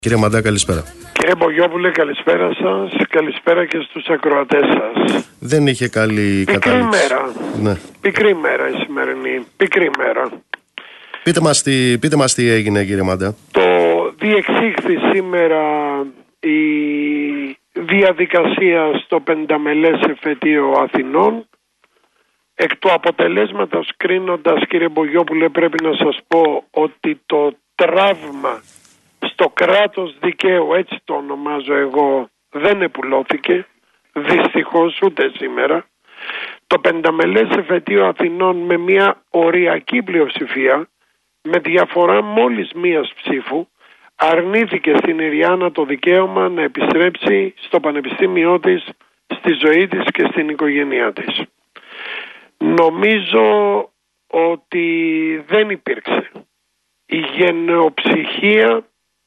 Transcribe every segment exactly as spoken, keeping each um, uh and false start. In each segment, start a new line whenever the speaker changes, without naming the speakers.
Κύριε Μαντά, καλησπέρα.
Κύριε Μπογιόπουλε, καλησπέρα σας. Καλησπέρα και στους ακροατές σας.
Δεν είχε καλή
Πικρή
κατάληξη.
μέρα.
Ναι.
Πικρή μέρα η σημερινή. Πικρή μέρα.
Πείτε μας, τι, πείτε μας τι έγινε, κύριε Μαντά.
Το διεξήχθη σήμερα η διαδικασία στο πενταμελές εφετείο Αθηνών. Εκ του αποτελέσματος κρίνοντας, κύριε Μπογιόπουλε, πρέπει να σας πω ότι το τραύμα στο κράτος δικαίου, έτσι το ονομάζω εγώ, δεν επουλώθηκε, δυστυχώς ούτε σήμερα. Το πενταμελές εφετείο Αθηνών με μια οριακή πλειοψηφία, με διαφορά μόλις μίας ψήφου, αρνήθηκε στην Ιριάννα το δικαίωμα να επιστρέψει στο πανεπιστήμιό της, στη ζωή της και στην οικογένειά της. Νομίζω ότι δεν υπήρξε η γενεοψυχία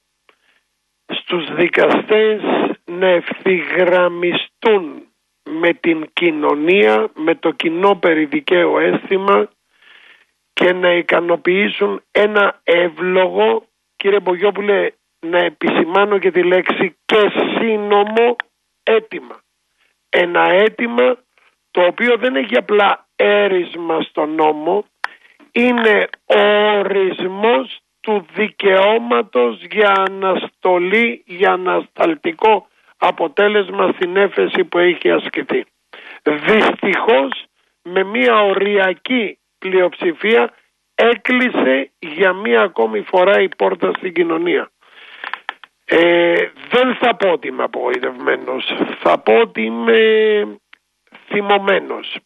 στους δικαστές να ευθυγραμμιστούν με την κοινωνία, με το κοινό περιδικαίο αίσθημα και να ικανοποιήσουν ένα εύλογο, κύριε Μπογιόπουλε, να επισημάνω και τη λέξη και σύνομο αίτημα. Ένα αίτημα το οποίο δεν έχει απλά έρισμα στο νόμο, είναι ο ορισμός του δικαιώματος για αναστολή, για ανασταλτικό αποτέλεσμα στην έφεση που έχει ασκηθεί. Δυστυχώς με μια οριακή πλειοψηφία έκλεισε για μια ακόμη φορά η πόρτα στην κοινωνία. Ε, δεν θα πω ότι είμαι απογοητευμένος, θα πω ότι είμαι θυμωμένος.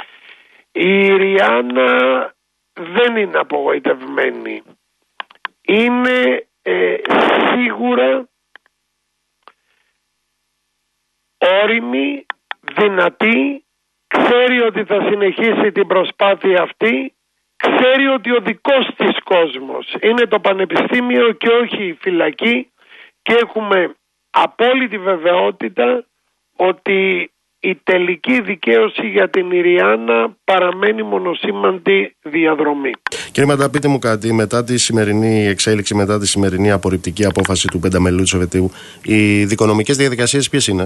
Η Ιριάννα δεν είναι απογοητευμένη. Είναι ε, σίγουρα όριμη, δυνατή, ξέρει ότι θα συνεχίσει την προσπάθεια αυτή, ξέρει ότι ο δικός της κόσμος είναι το πανεπιστήμιο και όχι η φυλακή και έχουμε απόλυτη βεβαιότητα ότι η τελική δικαίωση για την Ιριάννα παραμένει μονοσήμαντη διαδρομή.
Κύριε Μαντά, πείτε μου κάτι, μετά τη σημερινή εξέλιξη, μετά τη σημερινή απορριπτική απόφαση του πενταμελούς εφετείου, οι δικονομικές διαδικασίες ποιες είναι?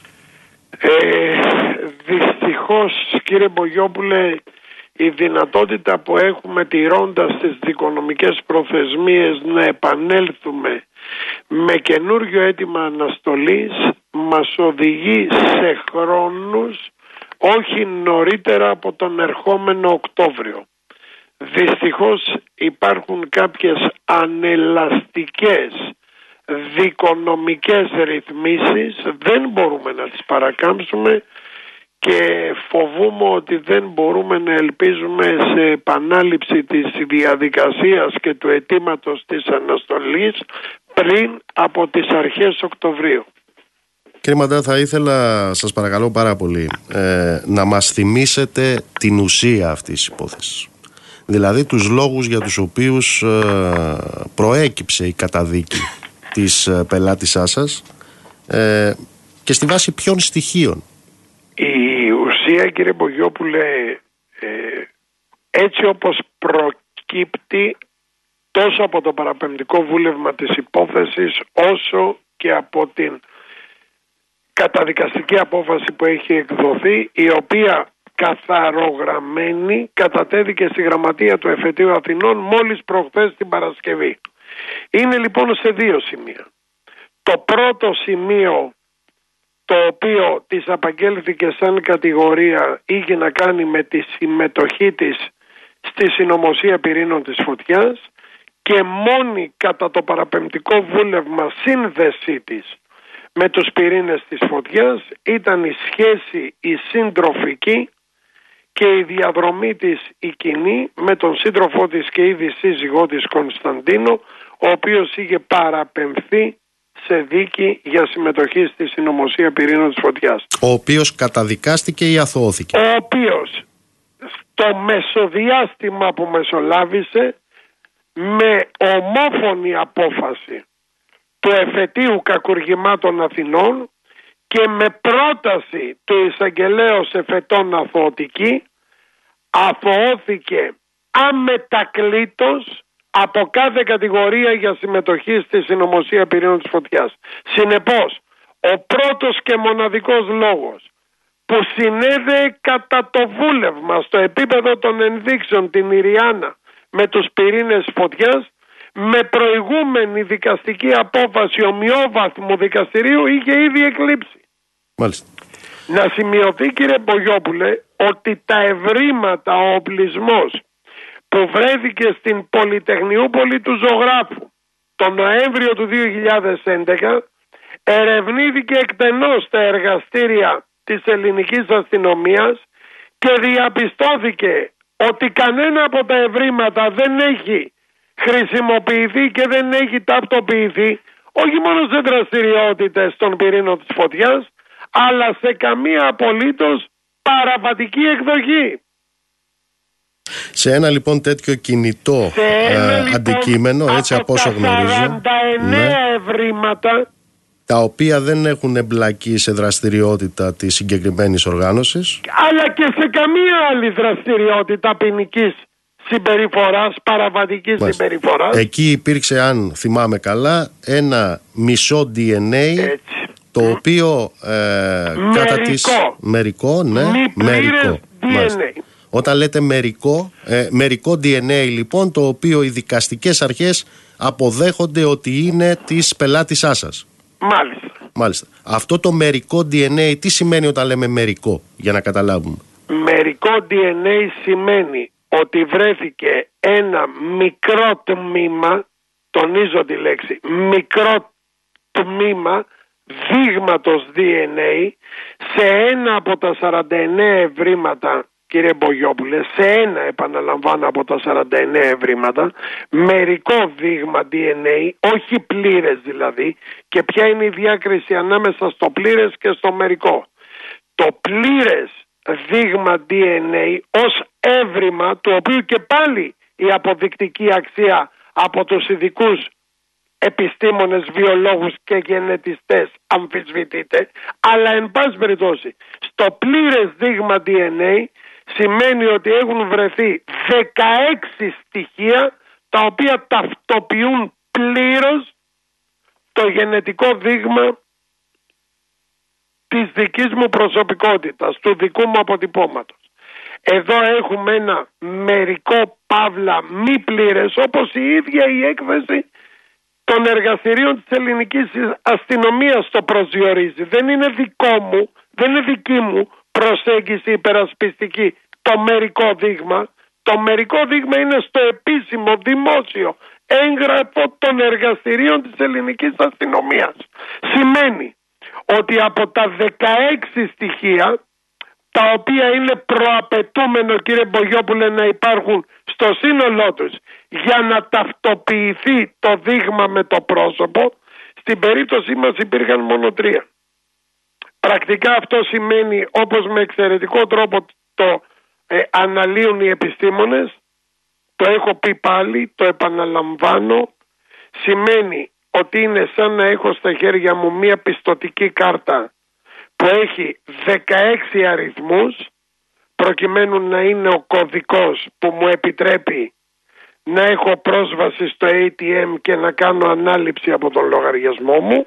Ε, δυστυχώς, κύριε Μπογιόπουλε, η δυνατότητα που έχουμε τηρώντας τις δικονομικές προθεσμίες να επανέλθουμε με καινούριο αίτημα αναστολής μας οδηγεί σε χρόνους όχι νωρίτερα από τον ερχόμενο Οκτώβριο. Δυστυχώς υπάρχουν κάποιες ανελαστικές δικονομικές ρυθμίσεις, δεν μπορούμε να τις παρακάμψουμε και φοβούμαι ότι δεν μπορούμε να ελπίζουμε σε επανάληψη της διαδικασίας και του αιτήματος της αναστολής πριν από τις αρχές Οκτωβρίου.
Κύριε Μαντά, θα ήθελα, σας παρακαλώ πάρα πολύ, ε, να μας θυμίσετε την ουσία αυτής της υπόθεσης. Δηλαδή τους λόγους για τους οποίους ε, προέκυψε η καταδίκη της ε, πελάτησάς σας ε, και στη βάση ποιων στοιχείων.
Η ουσία, κύριε Μπογιόπουλε, ε, έτσι όπως προκύπτει τόσο από το παραπεμπτικό βούλευμα της υπόθεσης όσο και από την καταδικαστική απόφαση που έχει εκδοθεί, η οποία καθαρογραμμένη κατατέθηκε στη γραμματεία του εφετείου Αθηνών μόλις προχθές την Παρασκευή. Είναι λοιπόν σε δύο σημεία. Το πρώτο σημείο, το οποίο της απαγγέλθηκε σαν κατηγορία, είχε να κάνει με τη συμμετοχή της στη συνωμοσία πυρήνων της φωτιάς και μόνη κατά το παραπεμπτικό βούλευμα σύνδεσή της με τους πυρήνες της φωτιάς ήταν η σχέση η συντροφική και η διαδρομή της η κοινή με τον σύντροφό της και ήδη σύζυγό της Κωνσταντίνο, ο οποίος είχε παραπεμφθεί σε δίκη για συμμετοχή στη συνωμοσία πυρήνων της φωτιάς.
Ο οποίος καταδικάστηκε ή αθωώθηκε?
Ο οποίος στο μεσοδιάστημα που μεσολάβησε, με ομόφωνη απόφαση του εφετείου κακουργημάτων Αθηνών και με πρόταση του εισαγγελέως εφετών αθωωτική, αθωώθηκε αμετακλήτως από κάθε κατηγορία για συμμετοχή στη συνωμοσία πυρήνων της φωτιάς. Συνεπώς, ο πρώτος και μοναδικός λόγος που συνέδεε κατά το βούλευμα στο επίπεδο των ενδείξεων την Ιριάννα με τους πυρήνες φωτιάς, με προηγούμενη δικαστική απόφαση ομοιόβαθμου δικαστηρίου είχε ήδη εκλείψει.
Μάλιστα.
Να σημειωθεί, κύριε Μπογιόπουλε, ότι τα ευρήματα, ο οπλισμός που βρέθηκε στην Πολυτεχνιούπολη του Ζωγράφου τον Νοέμβριο του δύο χιλιάδες έντεκα ερευνήθηκε εκτενώς στα εργαστήρια της ελληνικής αστυνομίας και διαπιστώθηκε ότι κανένα από τα ευρήματα δεν έχει χρησιμοποιηθεί και δεν έχει ταυτοποιηθεί όχι μόνο σε δραστηριότητες των πυρήνων της φωτιάς, αλλά σε καμία απολύτως παραβατική εκδοχή.
Σε ένα λοιπόν τέτοιο κινητό
ένα,
ε,
λοιπόν,
αντικείμενο, έτσι από όσο γνωρίζω,
σαράντα εννέα ευρήματα,
τα οποία δεν έχουν εμπλακεί σε δραστηριότητα της συγκεκριμένης οργάνωσης,
αλλά και σε καμία άλλη δραστηριότητα ποινικής συμπεριφοράς, παραβατικής
Μάλιστα.
συμπεριφοράς.
Εκεί υπήρξε, αν θυμάμαι καλά, ένα μισό ντι εν έι,
Έτσι.
το οποίο ε,
μερικό.
κατά τις... Μερικό, ναι.
Μη
μερικό.
ντι εν έι.
Όταν λέτε μερικό, ε, μερικό ντι εν έι λοιπόν, το οποίο οι δικαστικές αρχές αποδέχονται ότι είναι της πελάτησάς σας.
Μάλιστα.
Μάλιστα. Αυτό το μερικό ντι εν έι τι σημαίνει όταν λέμε μερικό, για να καταλάβουμε?
Μερικό ντι εν έι σημαίνει ότι βρέθηκε ένα μικρό τμήμα, τονίζω τη λέξη, μικρό τμήμα δείγματος ντι εν έι σε ένα από τα σαράντα εννέα ευρήματα, κύριε Μπογιόπουλε, σε ένα, επαναλαμβάνω, από τα σαράντα εννέα ευρήματα, μερικό δείγμα ντι εν έι, όχι πλήρες δηλαδή. Και ποια είναι η διάκριση ανάμεσα στο πλήρες και στο μερικό? Το πλήρες δείγμα ντι εν έι ως έβριμα, του οποίου και πάλι η αποδεικτική αξία από τους ειδικούς επιστήμονες, βιολόγους και γενετιστές αμφισβητείται, αλλά εν πάση περιπτώσει στο πλήρες δείγμα ντι εν έι σημαίνει ότι έχουν βρεθεί δεκαέξι στοιχεία τα οποία ταυτοποιούν πλήρως το γενετικό δείγμα της δικής μου προσωπικότητας, του δικού μου αποτυπώματος. Εδώ έχουμε ένα μερικό παύλα μη πλήρες, όπως η ίδια η έκθεση των εργαστηρίων της ελληνικής αστυνομίας το προσδιορίζει. Δεν είναι δικό μου, δεν είναι δική μου προσέγγιση υπερασπιστική το μερικό δείγμα. Το μερικό δείγμα είναι στο επίσημο δημόσιο έγγραφο των εργαστηρίων της ελληνικής αστυνομίας. Σημαίνει ότι από τα δεκαέξι στοιχεία, τα οποία είναι προαπαιτούμενο, κύριε Μπογιόπουλε, να υπάρχουν στο σύνολό τους για να ταυτοποιηθεί το δείγμα με το πρόσωπο, στην περίπτωσή μας υπήρχαν μόνο τρία. Πρακτικά αυτό σημαίνει, όπως με εξαιρετικό τρόπο το ε, αναλύουν οι επιστήμονες, το έχω πει πάλι, το επαναλαμβάνω, σημαίνει ότι είναι σαν να έχω στα χέρια μου μία πιστωτική κάρτα που έχει δεκαέξι αριθμούς, προκειμένου να είναι ο κωδικός που μου επιτρέπει να έχω πρόσβαση στο έι τι εμ και να κάνω ανάληψη από τον λογαριασμό μου.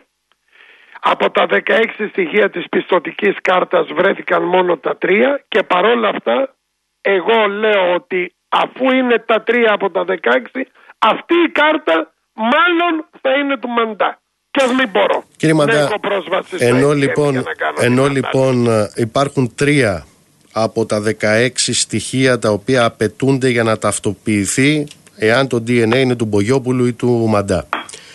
Από τα δεκαέξι στοιχεία της πιστωτικής κάρτας βρέθηκαν μόνο τα τρία και παρόλα αυτά εγώ λέω ότι αφού είναι τα τρία από τα δεκαέξι, αυτή η κάρτα μάλλον θα είναι του Μαντά. Και ας μην μπορώ
Κύριε Μαντά,
να έχω πρόσβαση στο
ενώ,
έι τι εμ
λοιπόν,
για να κάνω
ενώ λοιπόν υπάρχουν τρία από τα δεκαέξι στοιχεία τα οποία απαιτούνται για να ταυτοποιηθεί εάν το ντι εν έι είναι του Μπογιόπουλου ή του Μαντά.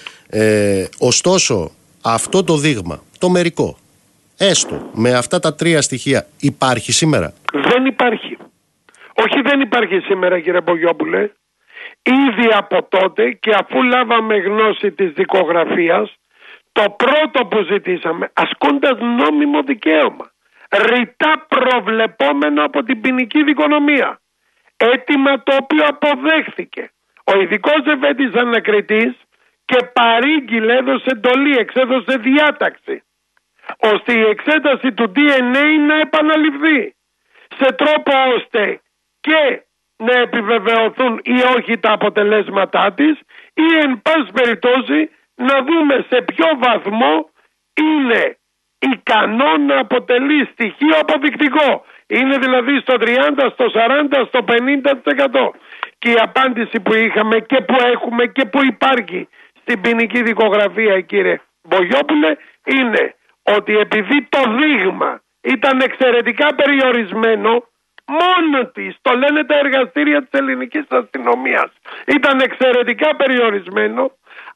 Ε, ωστόσο, αυτό το δείγμα, το μερικό, έστω με αυτά τα τρία στοιχεία, υπάρχει σήμερα?
Δεν υπάρχει. Όχι, δεν υπάρχει σήμερα, κύριε Μπογιόπουλε. Ήδη από τότε, και αφού λάβαμε γνώση της δικογραφίας, το πρώτο που ζητήσαμε, ασκώντας νόμιμο δικαίωμα, ρητά προβλεπόμενο από την ποινική δικονομία, αίτημα το οποίο αποδέχθηκε ο ειδικός εφέτης ανακριτής και παρήγγειλε, έδωσε εντολή, εξέδωσε διάταξη, ώστε η εξέταση του ντι εν έι να επαναληφθεί σε τρόπο ώστε και να επιβεβαιωθούν ή όχι τα αποτελέσματά της, ή εν πάση περιπτώσει να δούμε σε ποιο βαθμό είναι ικανό να αποτελεί στοιχείο αποδεικτικό. Είναι δηλαδή στο τριάντα, στο σαράντα, στο πενήντα τοις εκατό. Και η απάντηση που είχαμε και που έχουμε και που υπάρχει στην ποινική δικογραφία, κύριε Μπογιόπουλε, είναι ότι επειδή το δείγμα ήταν εξαιρετικά περιορισμένο, μόνο της, το λένε τα εργαστήρια της ελληνικής αστυνομίας, ήταν εξαιρετικά περιορισμένο,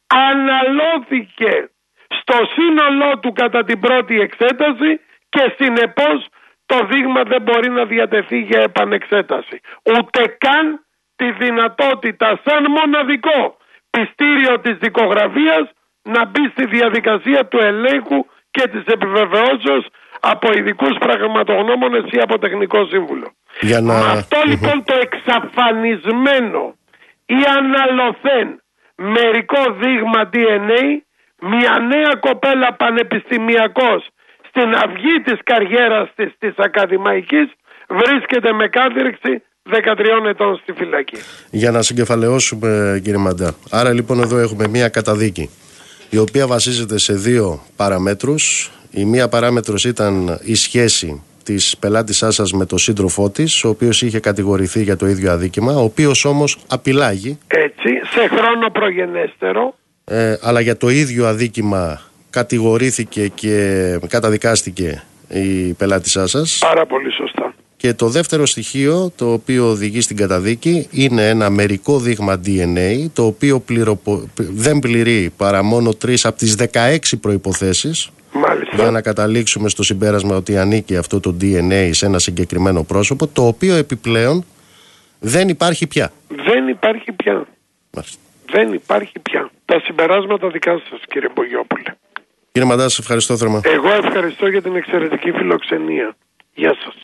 αναλώθηκε στο σύνολό του κατά την πρώτη εξέταση και συνεπώς το δείγμα δεν μπορεί να διατεθεί για επανεξέταση. Ούτε καν τη δυνατότητα σαν μοναδικό πιστήριο της δικογραφίας να μπει στη διαδικασία του ελέγχου και της επιβεβαιώσεως από ειδικούς πραγματογνώμονες ή από τεχνικό σύμβουλο. Για να... Με αυτό λοιπόν το εξαφανισμένο ή αναλωθέν μερικό δείγμα ντι εν έι, μια νέα κοπέλα πανεπιστημιακός στην αυγή της καριέρας της, της ακαδημαϊκής, βρίσκεται με κάθριξη δεκατριών ετών στη φυλακή.
Για να συγκεφαλαιώσουμε, κύριε Μαντά, άρα λοιπόν εδώ έχουμε μια καταδίκη η οποία βασίζεται σε δύο παραμέτρους. Η μία παράμετρος ήταν η σχέση της πελάτησάς σας με τον σύντροφό της, ο οποίος είχε κατηγορηθεί για το ίδιο αδίκημα, ο οποίος όμως απειλάγει.
Έτσι, σε χρόνο προγενέστερο.
Ε, αλλά για το ίδιο αδίκημα κατηγορήθηκε και καταδικάστηκε η πελάτησά σας.
Πάρα πολύ σωστά.
Και το δεύτερο στοιχείο το οποίο οδηγεί στην καταδίκη είναι ένα μερικό δείγμα ντι εν έι, το οποίο πληροπο... δεν πληρεί παρά μόνο τρεις από τις δεκαέξι προϋποθέσεις.
Μάλιστα.
Για να καταλήξουμε στο συμπέρασμα ότι ανήκει αυτό το ντι εν έι σε ένα συγκεκριμένο πρόσωπο, το οποίο επιπλέον δεν υπάρχει πια.
Δεν υπάρχει πια.
Μάλιστα.
Δεν υπάρχει πια. Τα συμπεράσματα δικά σας, κύριε Μπογιόπουλε.
Κύριε Μαντά, σας ευχαριστώ θερμά.
Εγώ ευχαριστώ για την εξαιρετική φιλοξενία. Γεια σας.